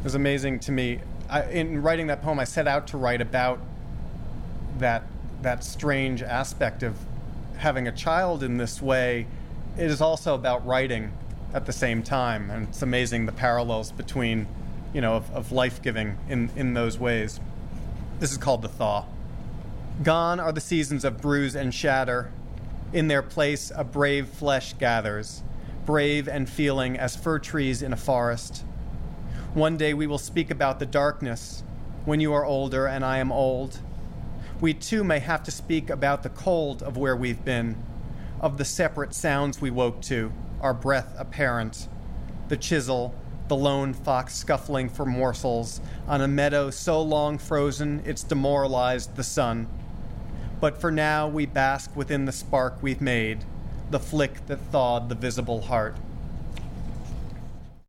It was amazing to me. In writing that poem, I set out to write about that strange aspect of having a child in this way. It is also about writing at the same time, and it's amazing the parallels between, of life-giving in those ways. This is called The Thaw. Gone are the seasons of bruise and shatter. In their place, a brave flesh gathers, brave and feeling as fir trees in a forest. One day we will speak about the darkness when you are older and I am old. We too may have to speak about the cold of where we've been, of the separate sounds we woke to, our breath apparent, the chisel, the lone fox scuffling for morsels on a meadow so long frozen it's demoralized the sun. But for now we bask within the spark we've made, the flick that thawed the visible heart.